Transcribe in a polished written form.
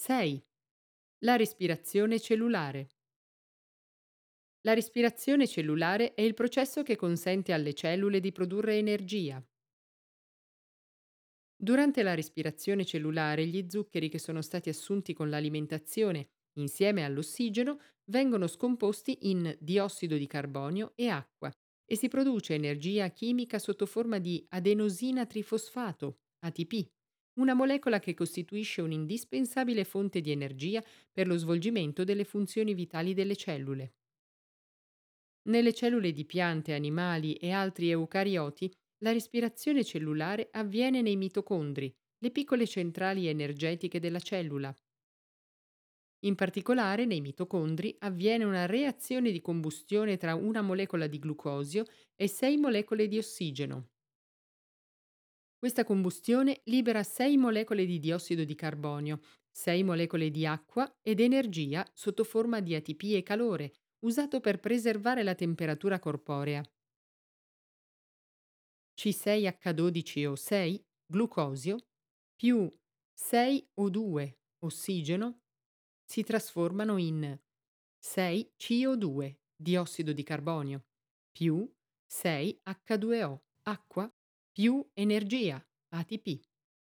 6. La respirazione cellulare. La respirazione cellulare è il processo che consente alle cellule di produrre energia. Durante la respirazione cellulare, gli zuccheri che sono stati assunti con l'alimentazione, insieme all'ossigeno, vengono scomposti in diossido di carbonio e acqua e si produce energia chimica sotto forma di adenosina trifosfato, ATP, una molecola che costituisce un'indispensabile fonte di energia per lo svolgimento delle funzioni vitali delle cellule. Nelle cellule di piante, animali e altri eucarioti, la respirazione cellulare avviene nei mitocondri, le piccole centrali energetiche della cellula. In particolare, nei mitocondri avviene una reazione di combustione tra una molecola di glucosio e 6 molecole di ossigeno. Questa combustione libera 6 molecole di diossido di carbonio, 6 molecole di acqua ed energia sotto forma di ATP e calore, usato per preservare la temperatura corporea. C6H12O6, glucosio, più 6O2, ossigeno, si trasformano in 6CO2, diossido di carbonio, più 6H2O, acqua, più energia, ATP.